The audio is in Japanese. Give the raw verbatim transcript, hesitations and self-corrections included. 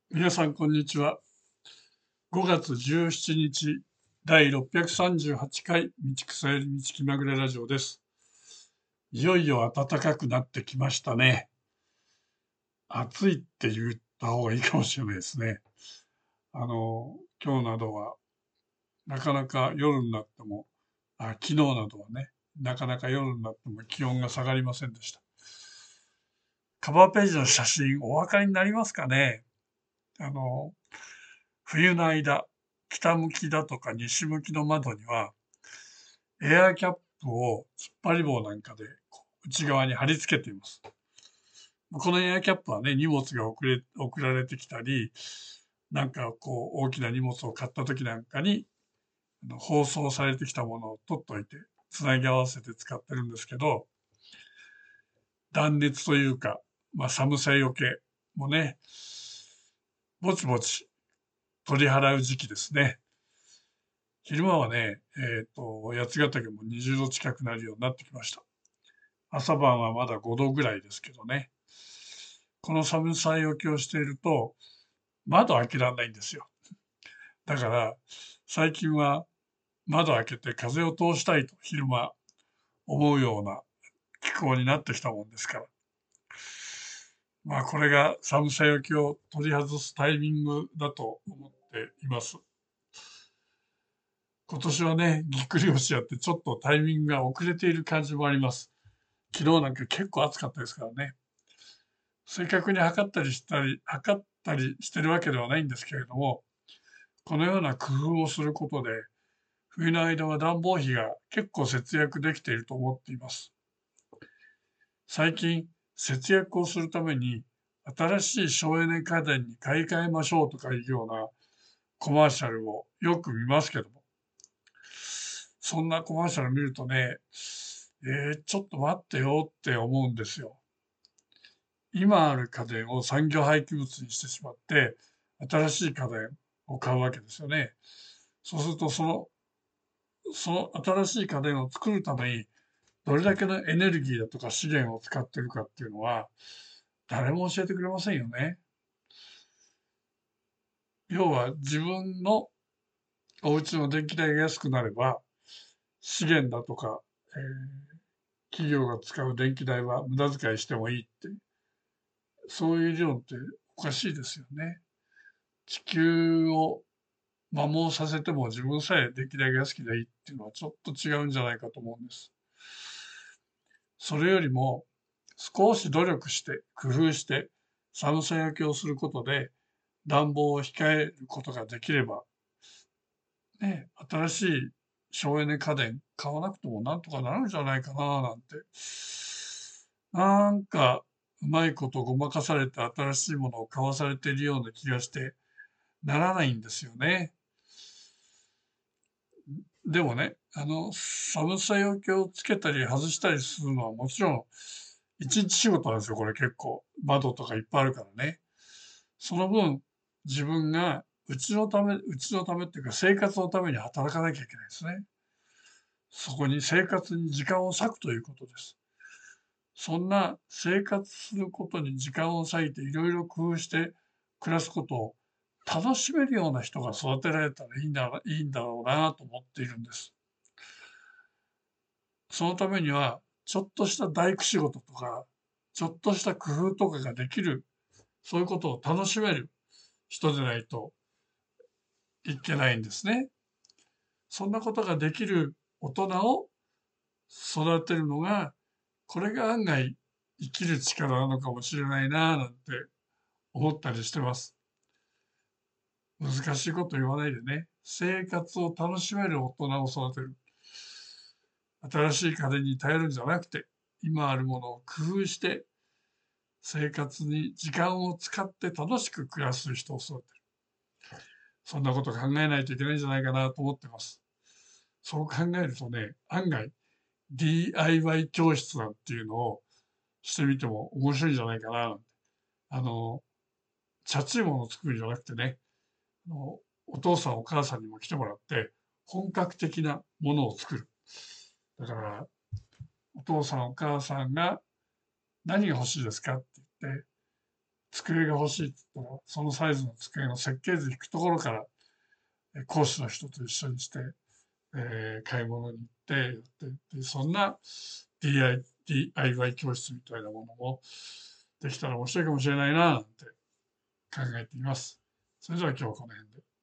皆さん、こんにちは。ごがつじゅうしちにち、だいろっぴゃくさんじゅうはちかい、道草より道気まぐれラジオです。いよいよ暖かくなってきましたね。暑いって言った方がいいかもしれないですね。あの、今日などは、なかなか夜になっても、あ、昨日などはね、なかなか夜になっても気温が下がりませんでした。カバーページの写真、お分かりになりますかね。あの、冬の間、北向きだとか西向きの窓には、エアーキャップを突っ張り棒なんかで内側に貼り付けています。このエアーキャップはね、荷物が送れ送られてきたり、なんかこう大きな荷物を買った時なんかに包装されてきたものを取っといて、つなぎ合わせて使ってるんですけど、断熱というか、まあ、寒さよけもね、ぼちぼち取り払う時期ですね。昼間はね、えっと、八ヶ岳もにじゅうど近くなるようになってきました。朝晩はまだごどぐらいですけどね。この寒さよけをしていると、窓開けられないんですよ。だから、最近は窓開けて風を通したいと昼間思うような気候になってきたもんですから。まあ、これが寒さよけを取り外すタイミングだと思っています。今年はね、ぎっくり腰やってちょっとタイミングが遅れている感じもあります。昨日なんか結構暑かったですからね。正確に測ったりしたり、測ったりしてるわけではないんですけれども、このような工夫をすることで、冬の間は暖房費が結構節約できていると思っています。最近、節約をするために、新しい省エネ家電に買い替えましょうとかいうようなコマーシャルをよく見ますけども、そんなコマーシャル見るとね、えー、ちょっと待ってよって思うんですよ。今ある家電を産業廃棄物にしてしまって、新しい家電を買うわけですよね。そうすると、その、その新しい家電を作るために、どれだけのエネルギーだとか資源を使ってるかっていうのは、誰も教えてくれませんよね。要は自分のお家の電気代が安くなれば、資源だとか、えー企業が使う電気代は無駄遣いしてもいいって、そういう理論っておかしいですよね。地球を摩耗させても自分さえ電気代が安ければいいっていうのはちょっと違うんじゃないかと思うんです。それよりも少し努力して工夫して寒さ焼けをすることで暖房を控えることができれば、ね、新しい省エネ家電買わなくてもなんとかなるんじゃないかななんて、なんかうまいことごまかされて新しいものを買わされているような気がしてならないんですよね。でもね、あの、寒さよけをつけたり外したりするのはもちろん一日仕事なんですよ、これ結構。窓とかいっぱいあるからね。その分、自分がうちのため、うちのためっていうか生活のために働かなきゃいけないですね。そこに生活に時間を割くということです。そんな生活することに時間を割いていろいろ工夫して暮らすことを楽しめるような人が育てられたらいいんだいいんだろうなと思っているんです。そのためには、ちょっとした大工仕事とか、ちょっとした工夫とかができる、そういうことを楽しめる人でないといけないんですね。そんなことができる大人を育てるのが、これが案外生きる力なのかもしれないなぁなんて思ったりしてます。難しいこと言わないでね。生活を楽しめる大人を育てる。新しい家電に頼るんじゃなくて、今あるものを工夫して生活に時間を使って楽しく暮らす人を育てる。そんなこと考えないといけないんじゃないかなと思ってます。そう考えるとね、案外 ディーアイワイ 教室なんていうのをしてみても面白いんじゃないかななんて。あの、チャチいものを作るんじゃなくてね、あのお父さんお母さんにも来てもらって、本格的なものを作る。だから、お父さんお母さんが何が欲しいですかって言って、 机が欲しいって言ったら、そのサイズの机の設計図引くところから、講師の人と一緒にして、えー、買い物に行ってやってで、そんな ディーアイ、ディーアイワイ 教室みたいなものもできたら面白いかもしれないな、なんて考えています。それでは今日はこの辺で。